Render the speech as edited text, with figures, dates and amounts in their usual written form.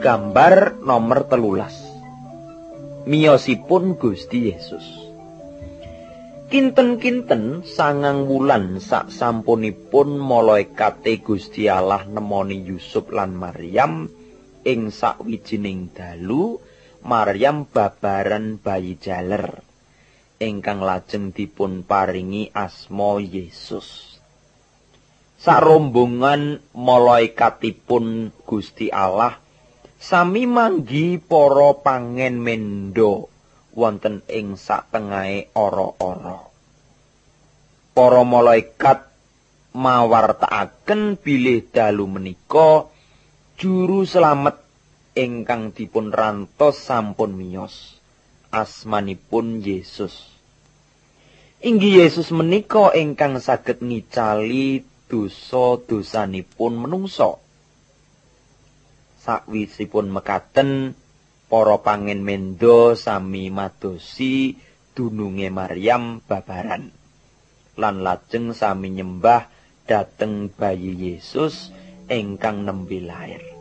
Gambar nomor 13. Miyosipun Gusti Yesus. Kinten-kinten 9 wulan saksampunipun malaikate Gusti Allah nemoni Yusuf lan Maryam ing sakwijining dalu, Maryam babaran bayi jaler ingkang lajeng dipun paringi asma Yesus. Sarombongan malaikatipun Gusti Allah sami manggi para pangen mendo wonten ing satengahe ora-ora. Para malaikat mawartakaken bilih dalu menika juru slamet ingkang dipun rantos sampun miyos. Asmanipun Yesus. Inggih Yesus menika ingkang saged ngicali dosa-dosanipun menungsa. Sakwisipun mekaten para pangen mendo sami madosi dununge Maryam babaran lan lajeng sami nyembah dhateng bayi Yesus ingkang nembe lair.